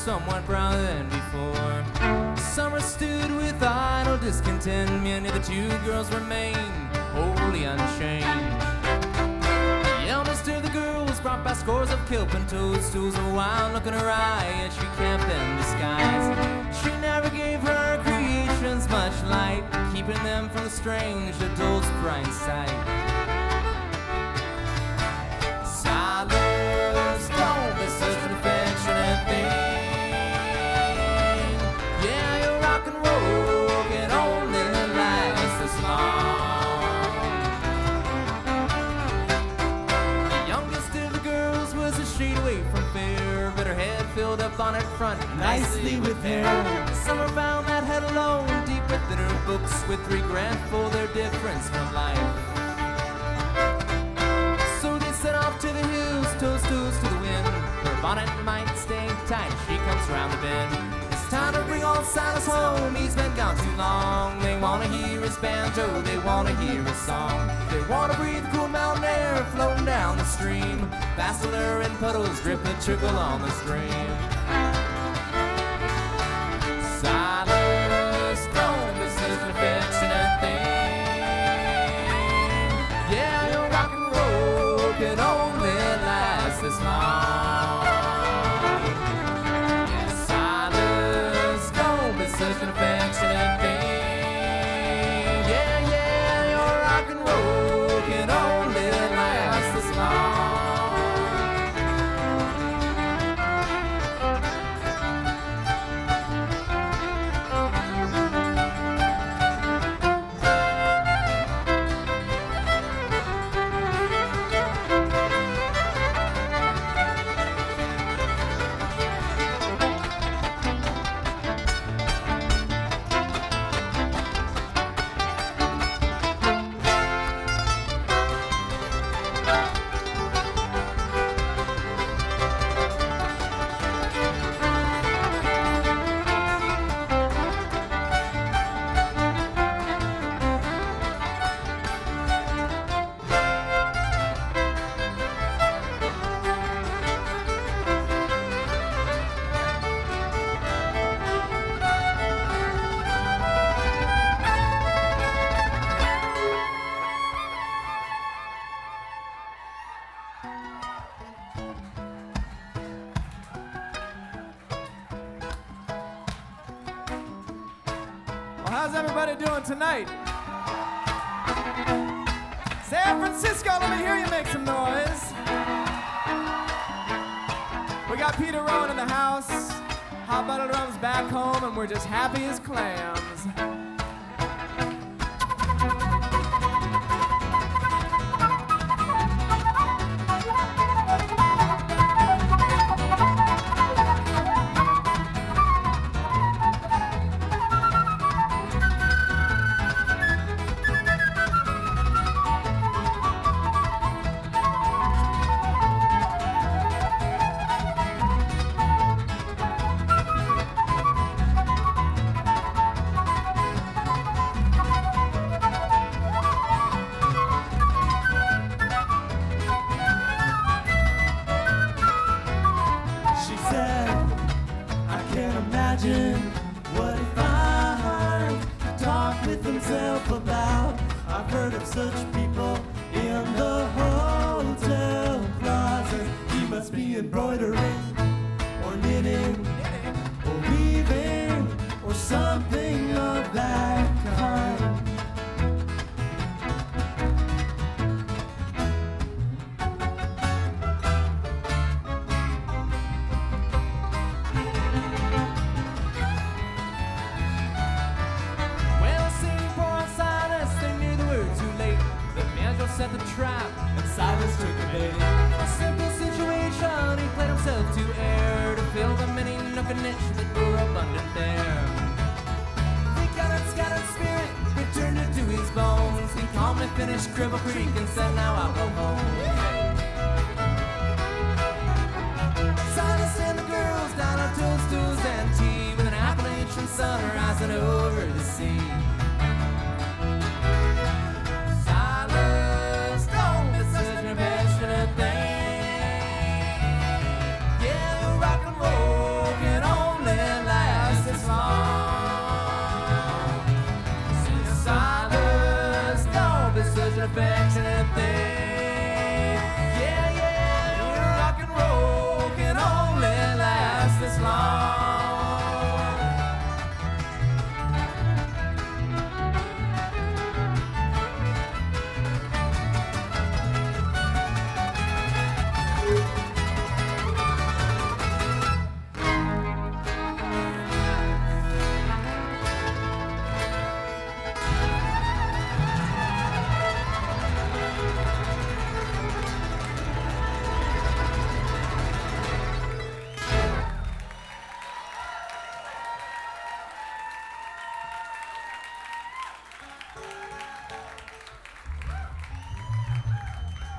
somewhat browner than before. Summer stewed with idle discontent, yet the two girls remain wholly unchanged. The eldest of the girls brought by scores of kelp and toadstools, a wild look in her eye, and she kept them disguised. She never gave her creations much light, keeping them from the strange adult's bright sight. Silence, don't be such an affectionate thing. Yeah, your rock and roll can only last this long. The youngest of the girls was a shade away from fair, but her head filled up on it front nicely with hair. Summer found that head alone deep within her books, with regret for their difference from life. So they set off to the hills, toes to the wind. Her bonnet might stay tight as she comes round the bend. It's time to bring old Silas home, he's been gone too long. They wanna hear his banjo, they wanna hear his song. They wanna breathe cool mountain air floating down the stream. Vassler and puddles drip and trickle on the stream. Silas, don't be such an affectionate thing. Yeah, your rock and roll can only last this long. Yeah, Silas, don't be such an affectionate thing. Yeah, your rock and roll can only last this long. How's everybody doing tonight? San Francisco, let me hear you make some noise. We got Peter Rowan in the house, Hot Buttle Drums back home, and we're just happy as clams. What if I talk with himself about? I've heard of such people in the hotel closet. He must be embroidering or knitting or weaving or something of that kind. Set the trap, and Silas took the bait. A simple situation, he played himself to air to fill the many nook and niche that were abundant there. He got a scattered spirit, returned it to his bones. He calmly finished Cribble Creek and said, "Now I'll go home." Silas and the girls down on toadstools and tea, with an Appalachian sun rising over the sea.